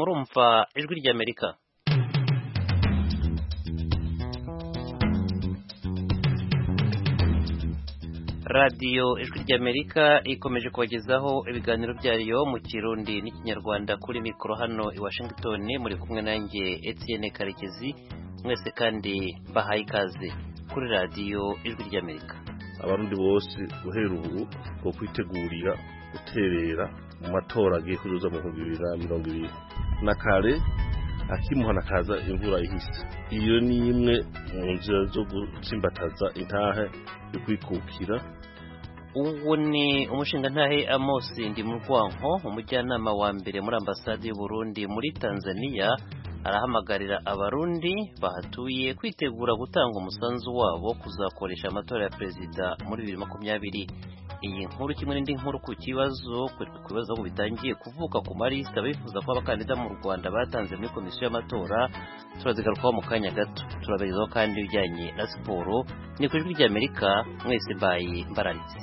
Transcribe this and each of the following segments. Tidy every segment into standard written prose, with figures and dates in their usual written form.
murumva ijwi ry'Amerika. Radio ijwi ry'Amerika ikomeje kubagezaho ibiganiro byayo mu Kirundi n'Ikinyarwanda kuri mikoro hano i Washington, muri kumwe nanjye Etienne Karekezi. Mwese kandi bahaye ikaze kuri radio ijwi ry'Amerika. Abarundi bose guhera ubu bwo kwitegurira guterera mu matora agiye kuzoza mu 2020 na kare akimuhana kaza imvura ihise. Iyo ni imwe mu nzira zo gutsimbataza intahe yo kwikukira. Uwo ni umushingantahe Amos Ndimurwanko, umujyanama wa mbere muri ambasade y'u Burundi muri Tanzania, arahamagarira abarundi bahatuye kwitegura gutanga umusanzu wabo kuzakoresha amatora ya perezida muri 2020. Iyi nkuru kimwe n'indi nkuru ku kibazo bitangiye kuvuka ku marista bifuza ko abakandida mu Rwanda batanze muri komisiyo y'amatora turazigarukaho mu kanya gato. Turabagezaho kandi ibijyanye na siporo. Ni ku ijwi ry'Amerika, mwese bayi mbararitse.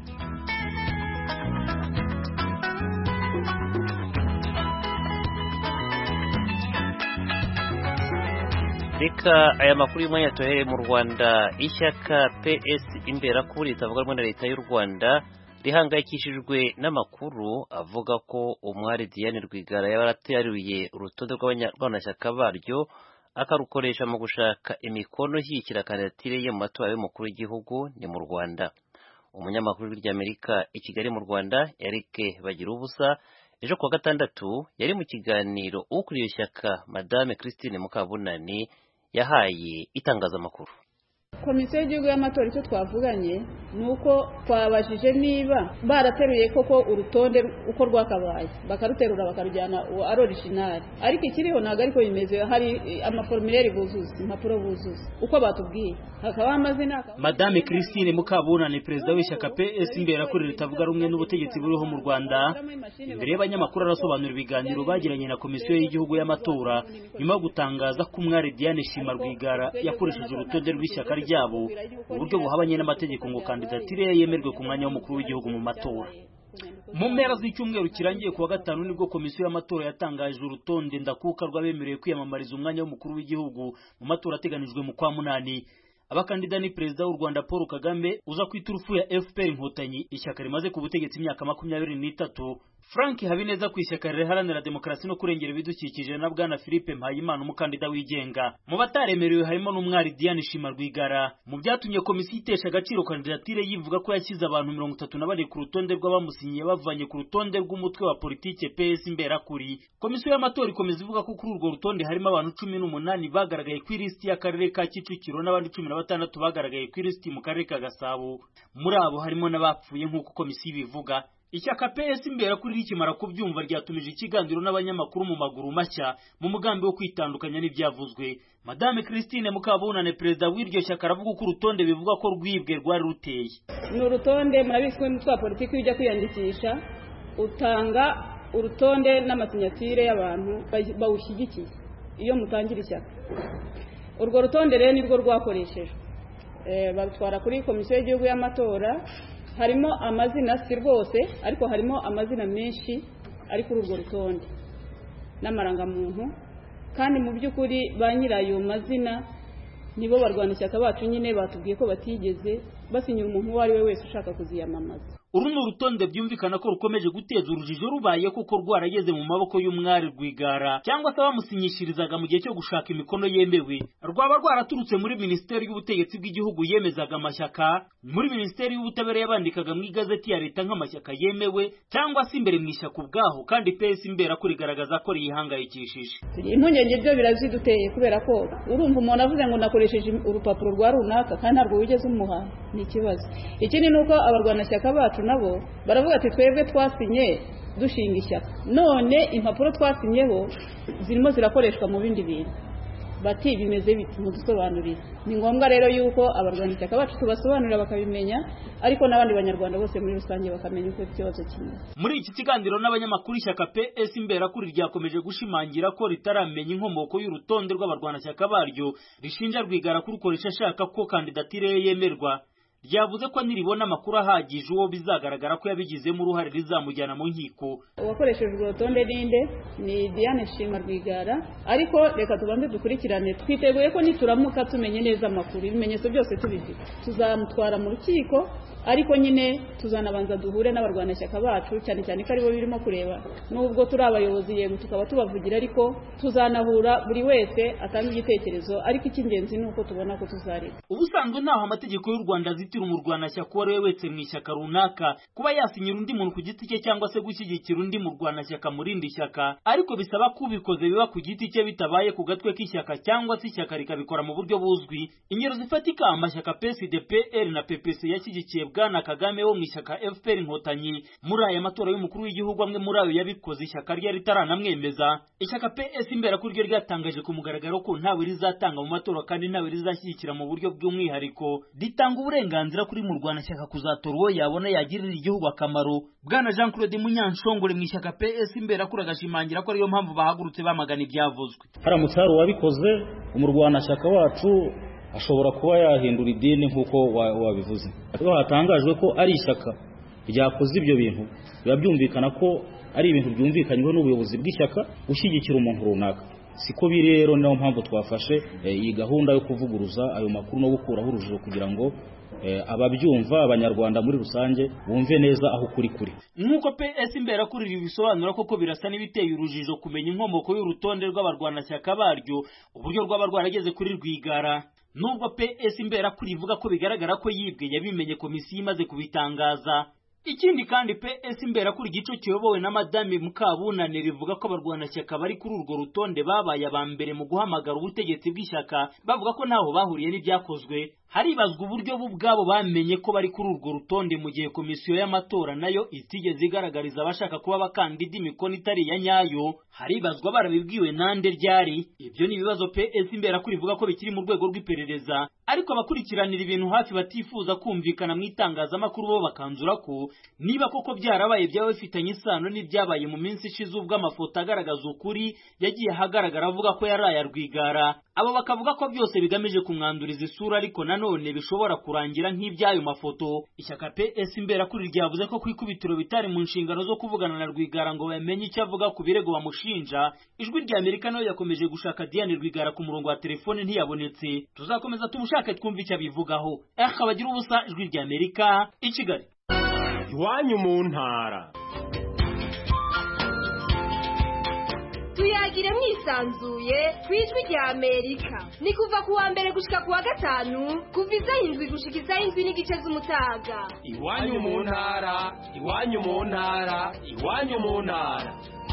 Reka aya makuru y'umwanya tuhere mu Rwanda. Ishyaka PS Imberakuri ritavuga rumwe na leta y'u Rwanda rihangayikishijwe n'amakuru avuga ko umwari Diane Rwigara yarateruye urutonde rw'abanyamashyaka baryo akarukoresha mu gushaka imikono ishyigikira kandidatire ye mu matora y'umukuru w'igihugu ni mu Rwanda. Umunyamakuru w'Amerika i Kigali mu Rwanda Eric Bagirubusa ejo kuwa gatandatu yari mu kiganiro ukuriye ishyaka Madame Christine Mukabunani yahaye itangazamakuru. Komisiyo y'igihugu y'amatora icyo twavuganye nuko twabajije niba barateruye koko urutonde uko rwakabaye bakaruterura bakarujyana ari original, ariko ikiriho ntago ariko bimeze. Hari amaformulaire buzuza, impapuro buzuza uko batubwiye, hakaba amazina. Madame Christine Mukabunani, perezida w'ishyaka PS Imberakuri ritavuga rumwe n'ubutegetsi buriho mu Rwanda, imbere y'abanyamakuru arasobanura ibiganiro bagiranye na komisiyo y'igihugu y'amatora nyuma yo gutangaza ko umwari Diane Shima Rwigara yakoresheje urutonde rw'ishyaka ryabo uburyo buhabanye n'amategeko ngo kandidatire yemerwe ku mwanya w'umukuru w'igihugu mu matora. Mu mpera z'icyumweru kirangiye kuwa gatanu nibwo komisiyo y'amatora yatangaje urutonde ndakuka rw'abemerewe kwiyamamariza umwanya w'umukuru w'igihugu mu matora ateganijwe mu kwa munani. Abakandida ni perezida w'u Rwanda Paul Kagame uza ku iturufu ya FPR Inkotanyi, ishyaka rimaze ku butegetsi imyaka 23, Frank Habineza ku ishyaka riharanira demokarasi no kurengera ibidukikije, na bwana Philippe Mpayimana umukandida wigenga. Mu bataremerewe harimo n'umwari Diane Shima Rwigara. Mu byatumye komisiyo itesha agaciro kandidatire yivuga ko yashyize abantu 34 ku rutonde rw'abamusinyiye bavanye ku rutonde rw'umutwe wa politike PS Imberakuri. Komisiyo y'amatora ikomeza ivuga ko kuri urwo rutonde harimo abantu 18 bagaragaye ku listi y'akarere ka Kicukiro n'abandi 16 bagaragaye ku listi mu karere ka Gasabo. Muri abo harimo n'abapfuye nk'uko komisiyo bivuga. Ishyaka PS Imberakuri rikimara kubyumva ryatumije ikiganiro n'abanyamakuru mu maguru mashya mu mugambi wo kwitandukanya n'ibyavuzwe. Madame Christine Mukabunani, perezida w'iryo shyaka, aravuga ko urutonde bivuga ko rwibwe rwari ruteye. Ni urutonde murabiswe n'umutwe wa politiki ujya kwiyandikisha, utanga urutonde n'amasinyatire y'abantu bawushyigikiye iyo mutangira ishyaka. Urwo rutonde rero nirwo rwakoreshejwe. Batwara kuri komisiyo y'igihugu y'amatora. Harimo amazina si rwose, ariko harimo amazina menshi ari kuri urwo rutonde n'amarangamuntu, kandi mu by'ukuri ba nyirayo mazina nibo barwanashyaka bacu nyine batubwiye ko batigeze basinyira umuntu uwo ari we wese ushaka kuziyamamaza. Uru ni urutonde byumvikana ko rukomeje guteza urujijo rubaye kuko rwarageze mu maboko y'umwari Rwigara cyangwa se bamusinyishirizaga mu gihe cyo gushaka imikono yemewe. Rwaba rwaraturutse muri Minisiteri y'Ubutegetsi bw'Igihugu yemezaga amashyaka, muri Minisiteri y'Ubutabera yabandikaga mu igazeti ya leta nk'amashyaka yemewe, cyangwa se imbere mu ishyaka ubwaho, kandi PS Imberakuri igaragaza ko riyihangayikishije. Impungenge byo biraziduteye kubera ko urumva umuntu avuze ngo nakoresheje urupapuro rwa runaka kandi ntabwo wigeze umuha, ni ikibazo. Ikindi nuko abarwanashyaka bacu nabo baravuga ati twebwe twasinye dushinga ishyaka, none impapuro twasinyeho zirimo zirakoreshwa mu bindi bintu. Bati bimeze biti mudusobanurire. Ni ngombwa rero yuko abarwanashyaka bacu tubasobanurira bakabimenya, ariko n'abandi banyarwanda bose muri rusange bakamenya uko ikibazo kimwe. Muri iki kiganiro n'abanyamakuru, ishyaka PS Imberakuri ryakomeje gushimangira ko ritaramenya inkomoko y'urutonde rw'abarwanashyaka baryo rishinja Rwigara kurukoresha ashaka ko kandidatire yemerwa. ryavuze ko niribona amakuru ahagije uwo bizagaragara ko yabigizemo uruhare rizamujyana mu nkiko. Uwakoresheje urwo rutonde ninde? Ni Diane Shima Rwigara, ariko reka tubanze dukurikirane. Twiteguye ko nituramuka tumenye neza amakuru, ibimenyetso byose tubifite, tuzamutwara mu rukiko, ariko nyine tuzanabanza duhure n'abarwanashyaka bacu, cyane cyane ko aribo birimo kureba. Nubwo turi abayobozi yego tukaba tubavugira, ariko tuzanahura buri wese atanga igitekerezo, ariko icy'ingenzi ni uko tubona ko tuzareba. Ubusanzwe ntaho amategeko y'u Rwanda azitira umurwanashyaka uwo ari we wese mu ishyaka runaka kuba yasinyira undi muntu ku giti cye cyangwa se gushyigikira undi murwanashyaka mu rindi shyaka, ariko bisaba ko ubikoze biba ku giti cye bitabaye ku gatwe k'ishyaka cyangwa se ishyaka rikabikora mu buryo buzwi. Ingero zifatika amashyaka PSD, PL na PPC yashyigikiye Bwana Kagame wo mu ishyaka FPR Inkotanyi muri aya matora y'umukuru w'igihugu, amwe muri ayo yabikoze ishyaka ryari ritaranamwemeza. Ishyaka PS Imberakuri ryo ryatangaje ku mugaragaro ko ntawe rizatanga mu matora kandi ntawe rizashyigikira mu buryo bw'umwihariko, ritanga uburenganzira kuri murwanashyaka kuzatora uwo yabona yagirira igihugu akamaro. Bwana Jean Claude Munyanshongore mu ishyaka PS Imberakuri agashimangira ko ariyo mpamvu bahagurutse bamagana ibyavuzwe. Haramutse hari uwabikoze, umurwanashyaka wacu ashobora kuba yahindura idini nk'uko wabivuze. Iyo hatangajwe ko ari ishyaka ryakoze ibyo bintu, biba byumvikana ko ari ibintu byumvikanyweho n'ubuyobozi bw'ishyaka gushyigikira umuntu runaka. Siko biri rero, niyo mpamvu twafashe iyi gahunda yo kuvuguruza ayo makuru no gukuraho urujijo kugira ngo ababyumva, abanyarwanda muri rusange bumve neza aho kuri. Nuko PS Imberakuri bisobanura koko birasa n'ibiteye urujijo kumenya inkomoko y'urutonde rw'abarwanashyaka baryo, uburyo rwaba rwarageze kuri Rwigara. Nubwo PS Imberakuri ivuga ko bigaragara ko yibwe, yabimenye komisiyo imaze kubitangaza. Ikindi kandi PS Imberakuri igice kiyobowe na Madame Mukabunane rivuga ko abarwanashyaka bari kuri urwo rutonde babaye abambere mu guhamagara ubutegetsi bw'ishyaka, bavuga ko ntaho bahuriye n'ibyakozwe. Haribazwa uburyo bo ubwabo bamenye ko bari kuri urwo rutonde mu gihe komisiyo y'amatora nayo itigeze igaragariza abashaka kuba abakandida imikono itari ya nyayo. Haribazwa barabibwiwe nande ryari. Ibyo ni ibibazo PS Imberakuri ivuga ko bikiri mu rwego rw'iperereza, ariko abakurikiranira ibintu hafi batifuza kumvikana mu itangazamakuru bo bakanzura ko niba koko byarabaye byaba bifitanye isano n'ibyabaye mu minsi ishize ubwo amafoto agaragaza ukuri yagiye ahagaragara avuga ko yari aya Rwigara. Abo bakavuga ko byose bigamije kumwanduriza isura, ariko nanone bishobora kurangira nk'ibyayo mafoto. Ishyaka PS Imberakuri ryavuze ko ku ikubitiro bitari mu nshingano zo kuvugana na Rwigara ngo bamenye icyo avuga ku birego bamushinja. Ijwi rya Amerika nayo yakomeje gushaka Diane Rwigara ku murongo wa telefone ntiyabonetse. Tuzakomeza tumushake twumve icyo abivugaho. Bagira ubusa, Ijwi rya Amerika i Kigali. Iwanyu mu ntara. Tuyagire mwisanzuye kwijwi rya Amerika. Ni kuva ku wa mbere gushika ku wa gatanu, kuva isaha 7 gushika isaha 7:30 z'umutaga. Iwanyu mu ntara, iwanyu mu ntara, iwanyu mu ntara.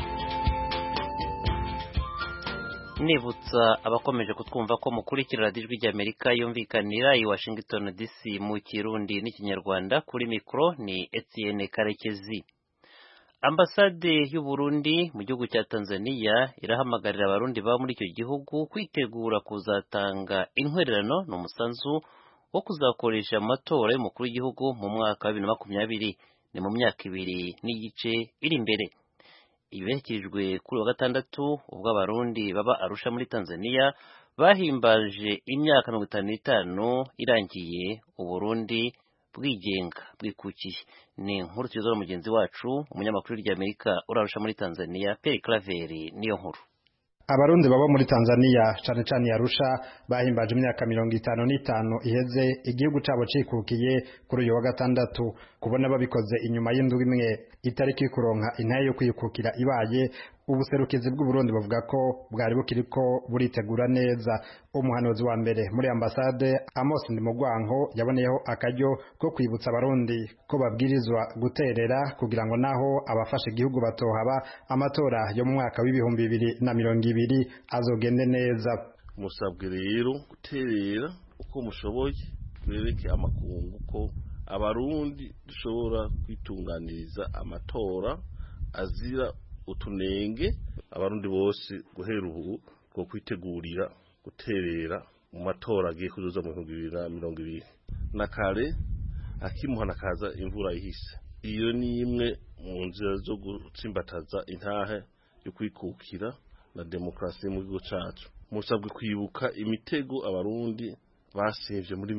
Nibutsa abakomeje kutwumva ko mukurikira Ijwi rya Amerika yumvikanira i Washington DC mu Kirundi n'Ikinyarwanda. Kuri mikro ni Etienne Karekezi. Ambasade y'u Burundi mu gihugu cya Tanzania irahamagarira abarundi baba muri icyo gihugu kwitegura kuzatanga intwererano n'umusanzu wo kuzakoresha amatora y'umukuru w'igihugu mu mwaka wa 2020, ni mu myaka 2 n'igice iri imbere. Ibiherekejwe kuri wa gatandatu ubwo abarundi baba Arusha muri Tanzania bahimbaje imyaka 55 irangiye Uburundi bwigenga bwikukiye. Ni inkuru tuzora mugenzi wacu umunyamakuru ry'Amerika urarusha muri Tanzania, Pierre Claver niyo nkuru. Abarundi baba muri Tanzania cyane cyane Arusha bahimbaje imyaka 55 iheze igihugu cyabo cikukiye kuri uyu wa gatandatu. Kubona babikoze inyuma y'indwi imwe itariki kuronka intaye yo kwikukira ibaye, ubuserukizi bw'u Burundi bavuga ko bwari bukiriko buritegura neza. Umuhanuzi wa mbere muri ambasade Amos Ndimugwanko yaboneyeho akaryo ko kwibutsa abarundi ko babwirizwa guterera kugira ngo naho abafashe igihugu batohaba amatora yo mu mwaka w'ibihumbi 2020 azogende neza. Musabwe rero guterera uko mushoboye, bereke amakungu ko abarundi dushobora kwitunganiriza amatora azira utunenge. Abarundi bose guhera ubu ko kwitegurira guterera mu matora agiye kuzoza mu 2020 na kare akimuhana kaza imvura ihise. Iyo ni imwe mu nzira zo gutsimbataza intahe yo kwikukira na demokrasi mu gihugu cyacu. Musabwe kwibuka imitego abarundi basivye muri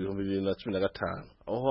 2015 aho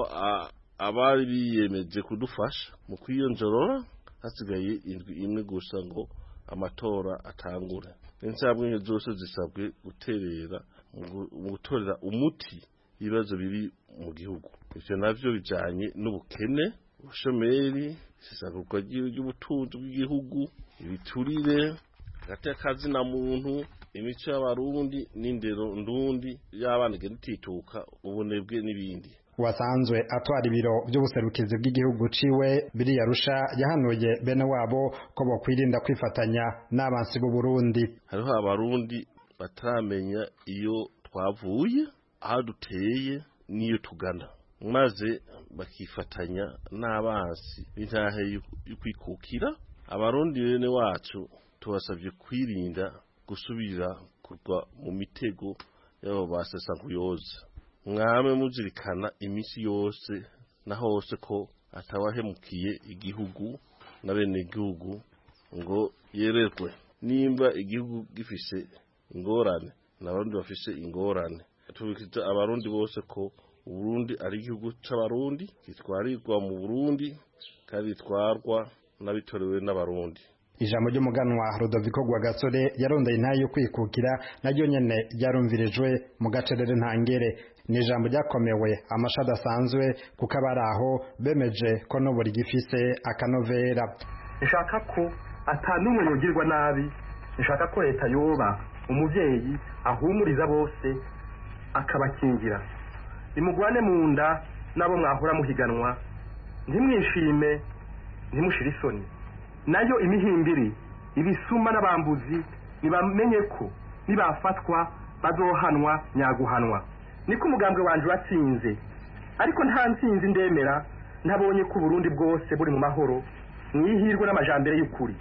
abari biyemeje kudufasha mu kwiyonjorora hasigaye indwi imwe gusa ngo amatora atangure. Insabwe zose zisabwe guterera mu gutorera umuti ibibazo biri mu gihugu. Ivyo navyo bijanye n'ubukene, ubushomeri, isesagurwa ry'ubutunzi bw'igihugu, ibiturire, hagati na muntu, imico y'abarundi n'indero ndundi y'abana gitituka, ubunebwe n'ibindi. Wasanzwe atwara ibiro by'ubuserukizi bw'igihugu ciwe biri Arusha yahanuye bene wabo ko bokwirinda kwifatanya n'abansi b'u Burundi. Hariho abarundi bataramenya iyo twavuye, aho duteye niyo tugana, maze bakifatanya n'abansi b'intahe y'ukwikukira. Abarundi bene wacu tubasabye kwirinda gusubira kugwa mu mitego y'abo basesa nkuyoza. Mwame muzirikana imisi yose na hose ko atawahemukiye igihugu na bene igihugu ngo yererwe. Nimba igihugu gifise ingorane n'abarundi bafise ingorane, tubikita abarundi bose ko Uburundi ari igihugu c'abarundi, gitwarirwa mu Burundi kandi gitwarwa n'abitorewe n'abarundi. Ijambo ry'umuganwa Rudoviko Rwagasore yarondeye intahe yo kwikukira naryo nyene ryarumvirijwe mu gacerere ntangere. Ni ijambo ryakomewe amasha adasanzwe kuko abaraho bemeje ko no buri gifise akanovera. Nshaka ko atanumwe yogirwa nabi, nshaka ko leta yoba umuvyeyi ahumuriza bose akabakingira. Nimugwane mu nda nabo mwahora muhiganwa, ntimwishime ntimushire isoni. Nayo imihimbiri ibisuma n'abambuzi nibamenye ko nibafatwa bazohanwa nyaguhanwa. Niko umugambwe wanje watsinze, ariko nta ntsinzi ndemera ntabonye ko Burundi bwose buri mu mahoro mwihirwe n'amajambere y'ukuri.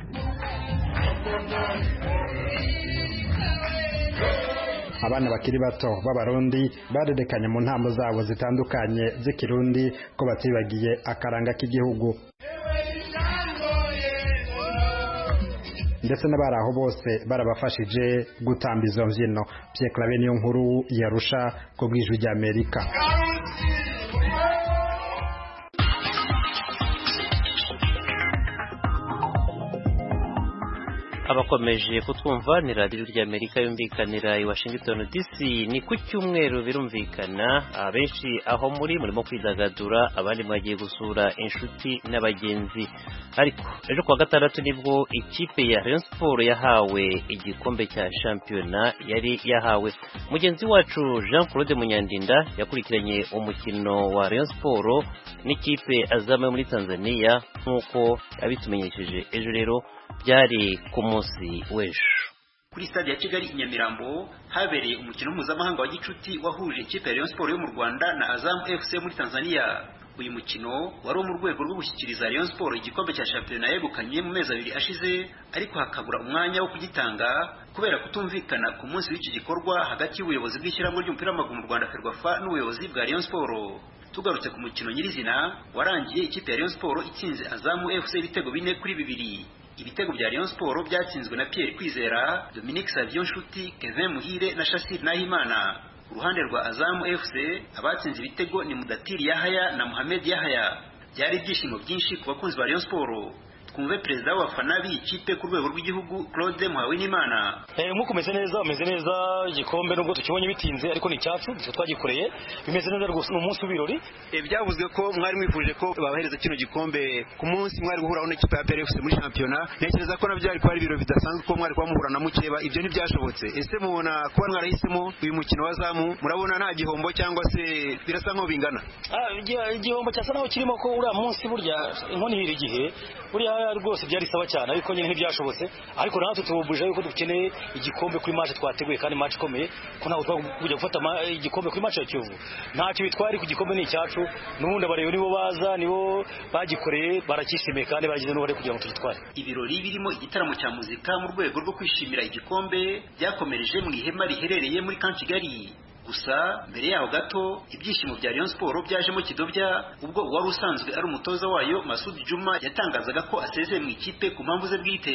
Abana bakiri bato b'abarundi barerekanye mu ntambo zabo zitandukanye z'ikirundi ko batibagiye akaranga k'igihugu. Ndetse n'abaraho bose barabafashije gutamba izo mbyino. Pierre Claver niyo nkuru yarusha ku bw'ijwi ry'Amerika. Abakomeje kutwumva ni radiyo ry'Amerika yumvikanira i Washington DC. Ni ku cyumweru birumvikana abenshi aho murimo kwidagadura, abandi mwagiye gusura inshuti n'abagenzi. Ariko ejo kuwa gatandatu nibwo ikipe ya Rayon Sport yahawe igikombe cya shampiyona yari yahawe. Mugenzi wacu Jean Claude Munyandinda yakurikiranye umukino wa Rayon Sport n'ikipe Azam muri Tanzania nk'uko yabitumenyesheje ejo. Rero byari ku munsi w'ejo kuri stade ya Kigali i Nyamirambo habereye umukino mpuzamahanga wa gicuti wahuje ikipe ya Rayon Sport yo mu Rwanda na Azam FC muri Tanzania. Uyu mukino wari mu rwego rwo gushyikiriza Rayon Sport igikombe cya shampiyona yegukanye mu mezi abiri ashize, ariko hakabura umwanya wo kugitanga kubera kutumvikana ku munsi w'iki gikorwa hagati y'ubuyobozi bw'ishyirahamwe ry'umupira w'amaguru mu Rwanda Ferwafa n'ubuyobozi bwa Rayon Sport. Tugarutse ku mukino nyirizina warangiye ikipe ya Rayon Sport itsinze Azam FC ibitego 4-2. Ibitego bya Rayon Sport byatsinzwe na Pierre Kwizera, Dominique Savion Nshuti, Kevin Muhire na Shassir Nahimana. Uruhande rwa Azam FC abatsinze ibitego ni Mudatiri Yahaya na Mohamed Yahaya. Byari ibyishimo byinshi ku bakunzi ba Rayon Sport. Twumve perezida wa fana b'ikipe ku rwego rw'igihugu Claude Muhawinimana. Muko meze neza igikombe nubwo tukibonye bitinze, ariko ni cyacu twagikoreye, bimeze neza rwose. Umunsi w'ibirori byavuzwe ko mwari mwifuje ko babahereza kino gikombe ku munsi mwari guhura n'ikipe ya PRFC muri shampiyona. Ntekereza ko nabyo ari kwari ibiro bidasanzwe ko mwari kwa muhura na mukeba, ibyo ntibyashobotse. Ese mubona kuba mwarahisemo uyu mukino wa Zamu, murabona nta gihombo cyangwa se birasa nko bingana? Igihombo cyasa naho kirimo ko uriya munsi burya inkoni hiri igihe buriya rwose byari sawa cyane, ariko nyine ntibyashobotse. Ariko natwe tububuje yuko dukeneye igikombe kuri match twateguye, kandi match ikomeye, ko ntabwo twajya gufata igikombe kuri match ya Kiyovu. Ntacyo bitwari ku gikombe ni icyacu, n'ubundi abareba nibo baza, nibo bagikoreye, barakishimiye kandi bagize n'uruhare kugira ngo tugitware. Ibirori birimo igitaramo cya muzika mu rwego rwo kwishimira igikombe byakomereje mu ihema riherereye muri Camp Kigali. Gusa mbere yaho gato ibyishimo bya Rayon Sport byajemo kidobya ubwo wari usanzwe ari umutoza wayo Masud Juma yatangazaga ko asezeye mu ikipe ku mpamvu ze bwite.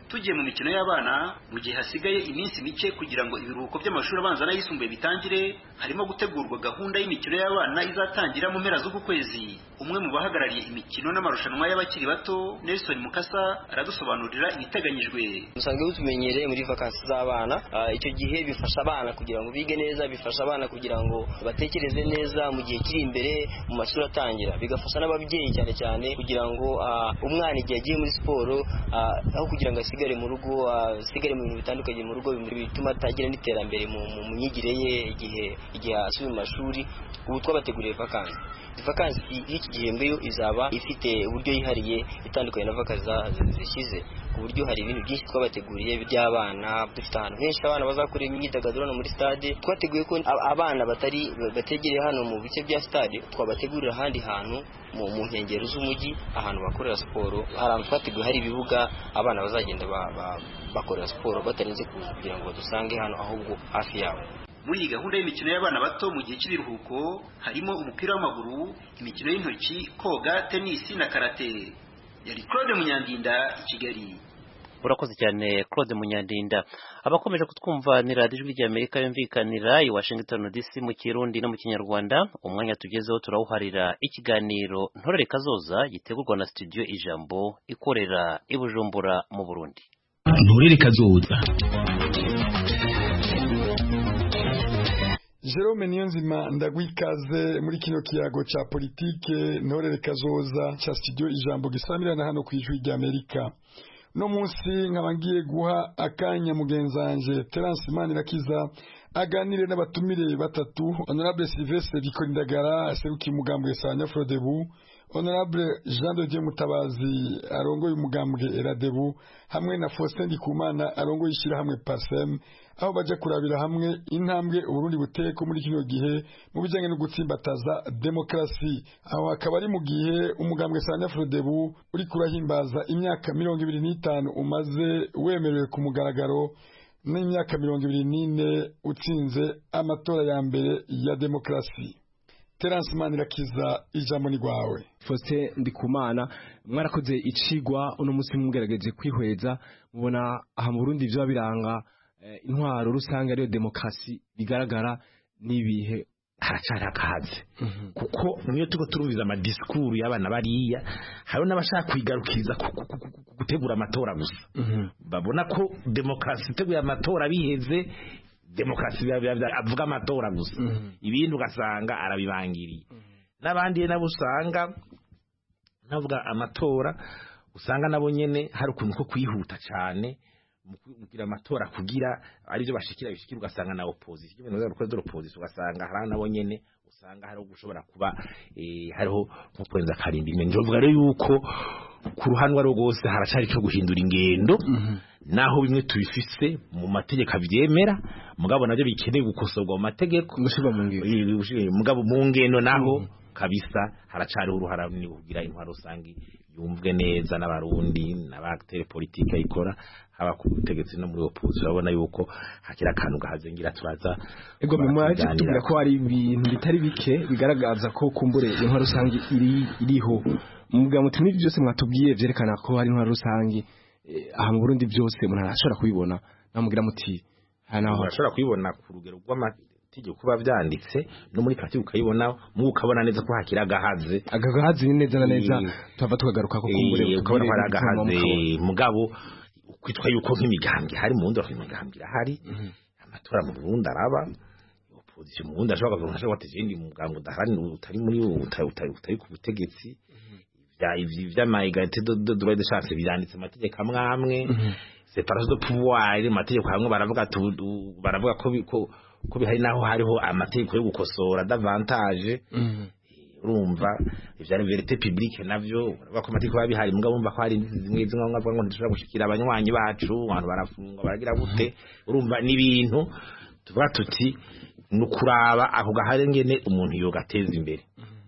Tugiye mu mikino y'abana mu gihe hasigaye iminsi mike kugira ngo ibiruhuko by'amashuri abanza n'ayisumbuye bitangire, harimo gutegurwa gahunda y'imikino y'abana izatangira mu mpera z'uku kwezi. Umwe mu bahagarariye imikino n'amarushanwa y'abakiri bato, Nelson Mukasa, aradusobanurira ibiteganyijwe. Musanzwe tumenyereye muri vacances z'abana, icyo gihe bifasha abana kugira ngo bige neza, bifasha abana kugira ngo batekereze neza mu gihe kiri imbere mu mashuri atangira, bigafasha n'ababyeyi cyane cyane kugira ngo umwana igihe agiye muri siporo aho kugira ngo asigare mu rugo, asigare mu bintu bitandukanye mu rugo bituma atagira n'iterambere mu myigire ye igihe asubiye mu mashuri. Ubu twabateguriye vacances y'iki gihembwe yo izaba ifite uburyo yihariye itandukanye na vacances zishize, ku buryo hari ibintu byinshi twabateguriye by'abana. Dufite ahantu henshi abana bazakorera imyidagaduro hano muri stade. Twateguye ko abana bategereye hano mu bice bya stade twabategurira ahandi hantu mu nkengero z'umujyi, ahantu bakorera siporo. Ahantu twateguye hari ibibuga abana bazagenda bakorera siporo batarinze kugira ngo badusange hano, ahubwo hafi yabo. Muri iyi gahunda y'imikino y'abana bato mu gihe cy'ibiruhuko harimo umupira w'amaguru, imikino y'intoki, koga, tenisi na karate. Yari Claude Munyandinda, Kigali. Urakoze cyane Claude Munyandinda. Abakomeje kutwumva ni Radio Ijwi ry'Amerika yumvikanira i Washington DC mu Kirundi no mu Kinyarwanda. Umwanya tugezeho turawuharira ikiganiro Ntorere Kazoza gitegurwa na studio Ijambo ikorera i Bujumbura mu Burundi. Ntorere Kazoza. Jerome Niyonzima ndagwikaze muri kino kiyago cha politike Ntorere Kazoza cha studio Ijambo gisamirana hano ku Ijwi ry'Amerika. No munsi nkabangiye guha akanya mugenzanje Terence Manirakiza aganire n'abatumire batatu: Honorable Sylvestre Bikorindagara aserukiye umugambwe Sanya Frodebu, Honorable Jean de Dieu Mutabazi arongoye umugambwe Eradebu, hamwe na Faustin Ndikumana arongoye ishyirahamwe Parsem, aho baje kurabira hamwe intambwe Uburundi buteko muri kino gihe mu bijanye no gutsimbataza demokrasi. Aho akaba ari mu gihe umugambwe Sanya Frodebu uri kurahimbaza imyaka 25 umaze wemerewe ku mugaragaro n'imyaka 24 utsinze amatora ya mbere ya demokrasi. Terence Manirakiza, ijambo ni gwawe. Faustin Ndikumana, mwarakoze icigwa uno musi mugerageje kwihweza, mubona aha mu Burundi byo biranga intwaro rusange ariyo demokrasi bigaragara nibihe haracari akaze kuko niyo tuko turubiza amadiskuru y'abana bariya hari n'abashaka kwigarukiriza gutegura amatora gusa babona ko demokrasi teguye amatora biheze demokrasi avuga amatora gusa ibindi ugasanga arabibangiriye n'abandi nabo usanga navuga amatora usanga nabo nyene hari ukuntu ko kwihuta cyane mugira amatora kugira ari byo bashikira ugasanga na opposition ibintu byo de opposition ugasanga hari nabo nyene usanga hari gushobora kuba hariho nko kurenza karindi nje mvuga rero yuko ku ruhanwa rwose haracari cyo guhindura ingendo naho bimwe tubifise mu mategeko avyemera mugabo nabyo bikeneye gukosorwa mu mategeko mushiba mu ngendo mugabo mu ngendo naho kabisa haracari uruhara ni kugira intwaro rusangi yumvwe neza n'abarundi n'abakteri politique ikora haba ku butegetsi no muri opposition babona yuko hakira akantu gahazengira turaza ego mu mwaje tugira ko ari ibintu bitari bike bigaragaza ko kumbure intwaro rusangi iriho muga mutumye byose mwatubwiye byerekana ko hari intwaro rusangi aha mu Burundi byose umuntu arashobora kubibona namugira muti hanaho arashobora kubibona ku rugero rw'amategeko kuba byanditse no muri parti ukayibona mu ukabona neza ko hakira agahaze neza na neza tuva tukagaruka ko kumbure ukabona ko ari agahaze mugabo kwitwa yuko nk'imigambwe hari mu ndoro imigambwe hari amatora mu Burundi araba opposition mu Burundi ashobora kuvuga wateze indi mugambwe udahari utari muri utari ku butegetsi vya maigate do droit de chance byanditse amategeko amwe séparation de pouvoir amategeko hamwe baravuga ko bihari naho hariho amategeko yo gukosora davantage urumva ivya vérité publique navyo bako amategeko babihari mugabo bumva ko hari zimwe ngavuga ngo ndashobora gushikira abanywanyi bacu abantu barafungwa baragira gute urumva n'ibintu tuvuga tuti nukuraba ako gahari ngene umuntu yogateza imbere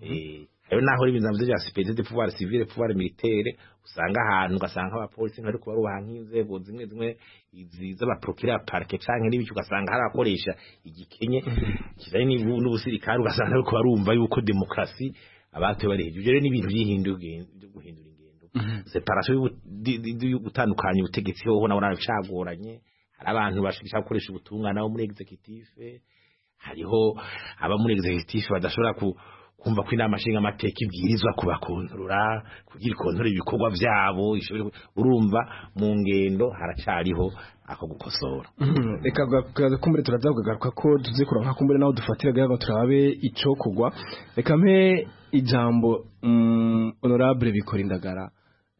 ayo naho ibintu bya spécialité de pouvoir civil pouvoir militaire usanga ahantu ugasanga abapolisi bari kuba rubanka inzego zimwe iziza ba procureur parquet canke n'ibiki ugasanga hari akoresha igikenye kijanye n'ubusirikare ugasanga ariko barumva yuko demokrasi abate bari hejuru rero n'ibintu byihinduye byo guhindura ingendo separation yo gutandukanya ubutegetsi ho nabona bicagoranye hari abantu bashaka gukoresha ubutungane abo muri executive hariho aba muri executive badashobora kumva ko inama nshinga amateka ibwirizwa kubakontorora kugira kontorora ibikorwa byabo urumva mu ngendo haracariho ako gukosora reka kumbure turazagaruka ko tuze kuronka kumbure naho dufatira gaga turabe ico kugwa reka mpe ijambo honorable Bikorindagara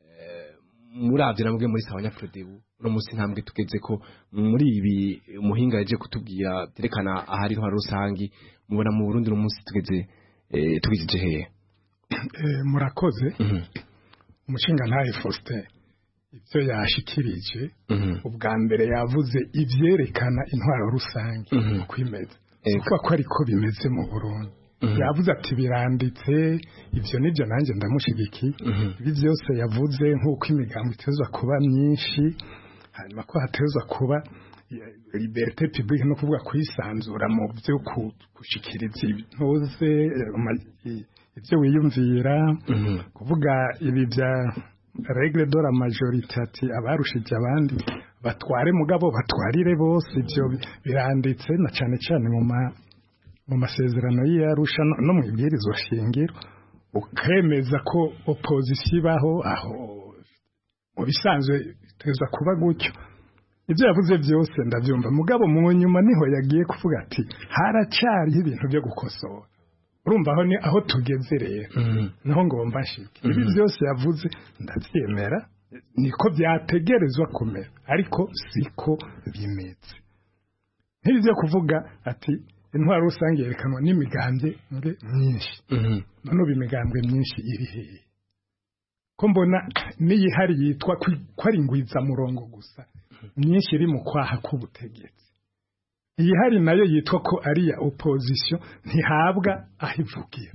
muravye namwe muri Sawanya Frodebu no musi ntambwe tugeze ko muri ibi umuhinga yaje kutubwira terekana ahari ntwaro rusangi mubona mu Burundi no musi tugeze hehe murakoze umushinga ntaye Faustin ibyo yashikirije ubwa mbere yavuze ivyerekana intwaro rusangi kwimeza ko ariko bimeze mu Burundi yavuze ati biranditse ivyo nivyo nanjye ndamushigikiye ibi byose yavuze nk'uko imigambo itezwa kuba myinshi hanyuma ko hatezwa kuba liberté publique no kuvuga kwisanzura mu byo gushikiriza intoze ibyo wiyumvira kuvuga ibi bya règle de la majorité ati abarushije abandi batware mugabo batwarire bose ibyo biranditse na cyane cyane mu masezerano y'Arusha no mu ibwirizwa shingiro ukemeza ko opposition ibaho aho mu bisanzwe teza kuba gutyo ibyo yavuze byose ndabyumva mugabo mu nyuma niho yagiye kuvuga ati haracari ibintu byo gukosora urumva aho ni aho tugeze rero naho ngomba nshike ibi byose yavuze ndabyemera niko byategerezwa kumera ariko siko bimeze nk'ibi byo kuvuga ati intwaro rusange yerekanwa n'imigambwe myinshi none imigambwe myinshi iri hehe ko mbona n'iyihari yitwa ko ari ngwiza murongo gusa myinshi iri mu kwaha k'ubutegetsi iyi hari nayo yitwa ko ari ya opposition ntihabwa ahivugira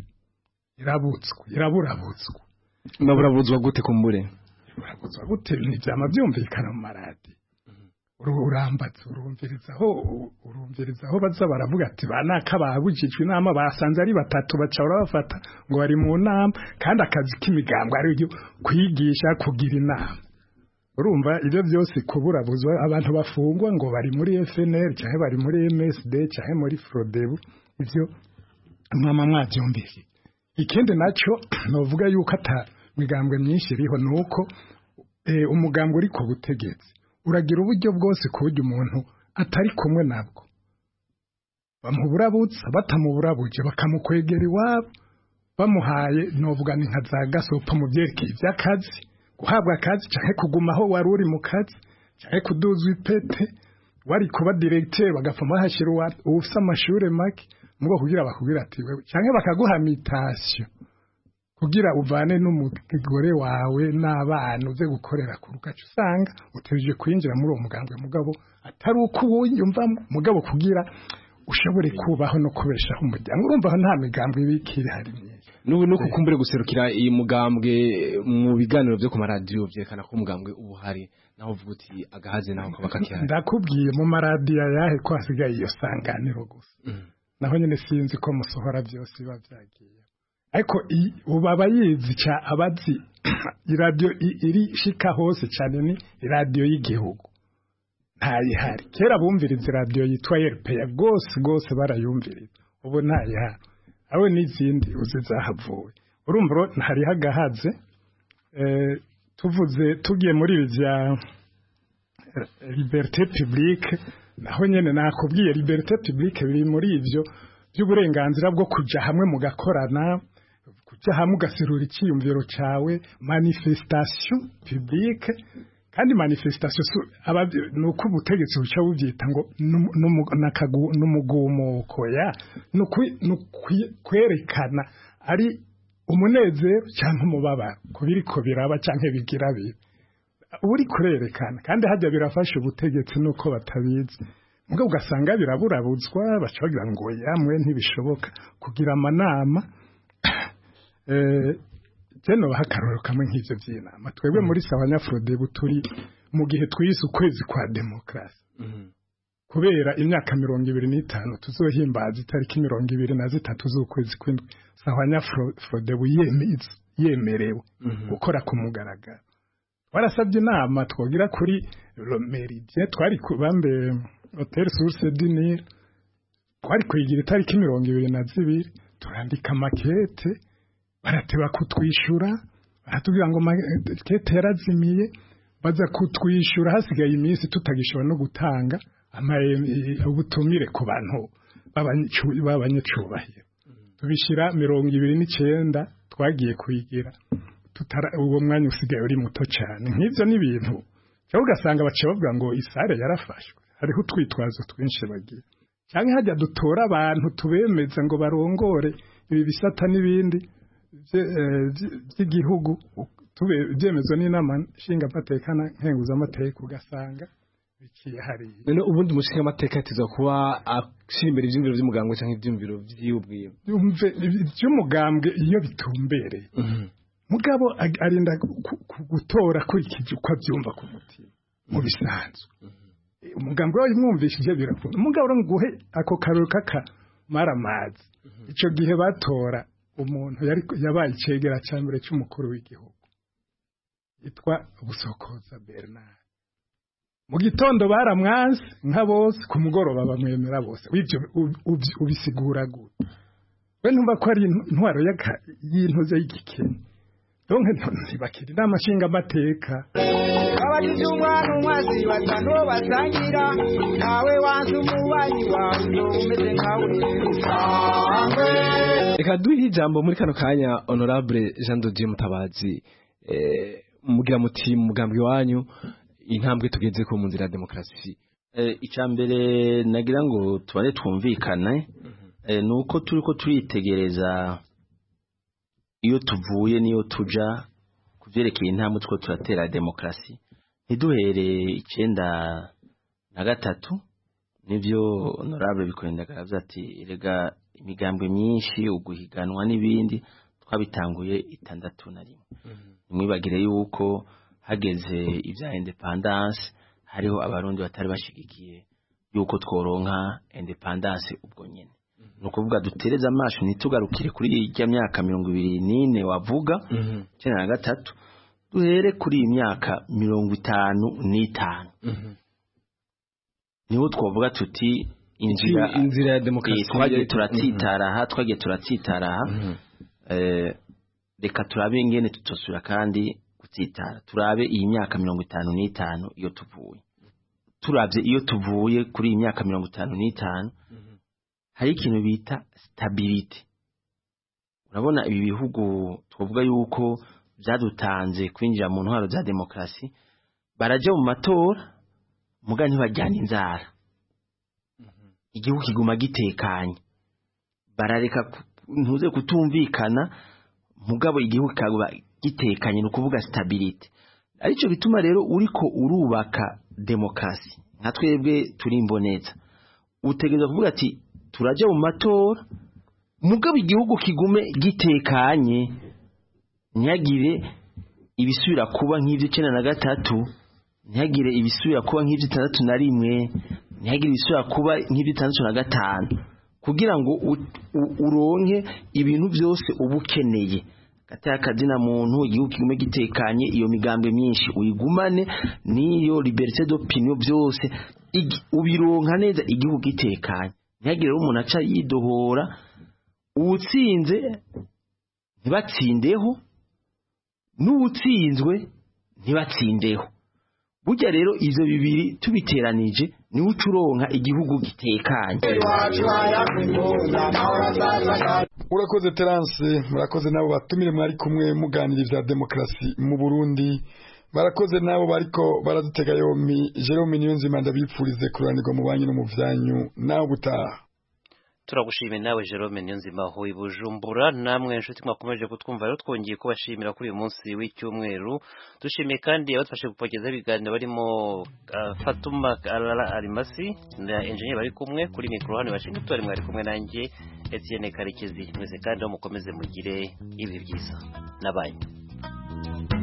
iraburabutswa naburabutswa gute kumbure urabutswa gute ntibyama byumvikana mu maradi urambatse urumvirizaho baza baravuga ati banaka babujijwe inama basanze ari batatu baca barabafata ngo bari mu nama kandi akazi k'imigambo ari yo kwigisha kugira inama urumva ibyo byose kuburabuzwa abantu bafungwa ngo bari muri FNL cyangwa bari muri MSD cyangwa muri Frodebu ibyo mama mwabyumvise ikindi naco novuga yuko ata migambwe myinshi iriho nuko umugambwe uri ku butegetsi uragira uburyo bwose kuburyo umuntu atari kumwe nabwo bamuburabutsa batamuburabuje bakamukwegera iwabo bamuhaye novuga ni nka za gasopa mu byerekeye iby'akazi guhabwa akazi cyangwa kugumaho wari uri mu kazi cyangwa kuduzwa ipete wari kuba directeur bagafama hashira ufite amashuri make mugo kugira bakubwira ati wewe cyangwa bakaguha mitation kugira uvane n'umugore wawe n'abana uze gukorera ku rugacu usanga uteje kwinjira muri uwo mugambwe mugabo atari uko uwumva mugabo kugira ushobore kubaho no kubeshaho umuryango urumva aho nta migambwe ibikiri hari myinshi n'ubu no kukumbure guserukira iyi mugambwe mu biganiro byo ku maradiyo byerekana ko umugambwe ubu hari naho uvuga uti agahaze naho kabakakihari ndakubwiye mu maradiyo yahe ko hasigaye iyo sanganiro gusa naho nyine sinzi ko musohora byose biba byagiye ariko ubu abayizi cya abazi iradiyo iri shika hose cyane ni iradiyo y'igihugu ntayihari kera bumviriza iradiyo yitwa RPA rwose barayumviriza ubu ntayihari aho n'izindi uzi zahavuwe urumva ntari hagahaze tugiye muri ibi bya liberté publique naho nyene nakubwiye liberté publique biri muri ivyo by'uburenganzira bwo kuja hamwe mugakorana kuja hamwe ugaserura icyiyumviro cawe manifestation publique kandi manifestation nuko ubutegetsi buca bubyita ngo n'umugumuko ya kwerekana ari umunezero cyangwa umubabaro kubiriko biraba cyangwa bigira bibi uri kurerekana kandi hajya birafasha ubutegetsi nuko batabizi mugabo ugasanga biraburabutswa bacagira ngo yamwe ntibishoboka kugira amanama Jeno bahakaroro kamwe nk'ivyo by'inama twebwe muri Sawanya Frodebu turi mu gihe twise ukwezi kwa demokrasi kubera imyaka 25 tuzohimbaza itariki 23 z'ukwezi kw'indwi Sahwanya Frodebu yemerewe gukora ku mugaragaro. Warasabye inama twogira kuri Meridien twari kubambe Hotel Source du Nil twari kwigira itariki 22 turandika makete barateba kutwishura baratubwira ngo makete yarazimiye baza kutwishura hasigaye iminsi tutagishobora no gutanga ubutumire ku bantu b'abanyacubahiro tubishira 29 twagiye kuyigira uwo mwanya usigaye uri muto cyane nk'ivyo n'ibintu cyo ugasanga bace bavuga ngo isare yarafashwe hariho twitwazo twinshi bagiye cyane hajya dutora abantu tubemeza ngo barongore ibi bisata n'ibindi by'igihugu byemezwa n'inama nshinga amateka nkenguza amateka ugasanga bikiye hari none ubundi umushinga amateka atiza kuba ashira imbere ibyumviro by'umugambwe cyangwa ibyumviro by'ubwiye yumve by'umugambwe iyo bitumbereye mugabo arinda gutora kurikije uko abyumva ku mutima mu bisanzwe umugambwe wayo mwumvishije birakunda umugabo nguhe ako karuru kaka maramazi ico gihe batora umuntu yabaye icegera cya mbere cy'umukuru w'igihugu yitwa Busokoza Bernard mu gitondo baramwanze nka bose ku mugoroba bamwemera bose w'ibyo ubisigura gute we ntumva ko ari intwaro y'intuze y'igikene donc ntibakiri n'amashinga amateka abagize umwana umwazi batanu basangira nawe wanze umubanyi wawe umeze nkawe usangwe. Reka duhe ijambo muri kano kanya Honorable Jean de Dieu Mutabazi mugira muti mu mugambi wanyu intambwe tugeze ko mu nzira ya demokarasi. Icambere nagira ngo tubane twumvikane nuko turiko turitegereza iyo tuvuye niyo tuja kuvyerekeye intambwe two turatera demokarasi ntiduhere 93 nivyo Honorable Bikwenda garavuze ati rega imigambwe myinshi uguhiganwa n'ibindi twabitanguye 61 mwibagire yuko hageze ivya independence hariho abarundi batari bashigikiye yuko tworonka independence ubwo nyene nukuvuga dutereza amasho nitugarukire kuri irya myaka 24 wavuga 93 duhere kuri imyaka 55 niho twavuga tuti inzira ya demokarasi twagiye turatsitaraha reka turabe ingene tutosura kandi gutsitara turabe iyi myaka 55 iyo tuvuye turavye iyo tuvuye kuri iyi myaka 55 hari ikintu bita stability urabona ibi bihugu twavuga yuko byadutanze kwinjira mu ntwaro za demokarasi baraje mu matora muga ntibajyana inzara igihugu kiguma gitekanye barareka ntuze kutumvikana mugabo igihugu kagaba gitekanye no kuvuga stability arico bituma rero uriko urubaka demokarasi nka twebwe turi imboneza utegereza kuvuga ati turaje mu matora mugabo igihugu kigume gitekanye ntiyagire ibisubira kuba nk'ivyo 93 ntiyagire ibisubira kuba nk'ivyo 61 ntiyagire ibisubira kuba nk'ivyo 65 kugira ngo uronke ibintu byose ubukeneye gataya kadina muntu igihugu kigume gitekanye iyo migambwe myinshi uyigumane niyo liberté d'opinion byose ubironka neza igihugu gitekanye ntiyagire umuntu aca yidohora utsinze ntibatsindeho n'utsinzwe ntibatsindeho burya rero ivyo bibiri tubiteranije ni ucuronka igihugu gitekanye. Urakoze Terence murakoze nabo batumire mwari kumwe muganira ivya demokarasi mu Burundi barakoze nabo bariko baradutega yompi Jerome Niyonzima ndabipfurize kuranirwa mu banyu no mu vyanyu nawe gutaha. Turagushimiye nawe Jerome Niyonzima ho ibujumbura namwe inshuti mwakomeje kutwumva rero twongeye kubashimira kuri uyu munsi w'icyumweru dushimiye kandi abafashe gupokeza ibiganiro barimo Fatuma Alimasi na engineer bari kumwe kuri micro hano Washington mwari kumwe nanjye Etienne Karekezi mwese kandi mukomeze mugire ibi byiza nabanyu.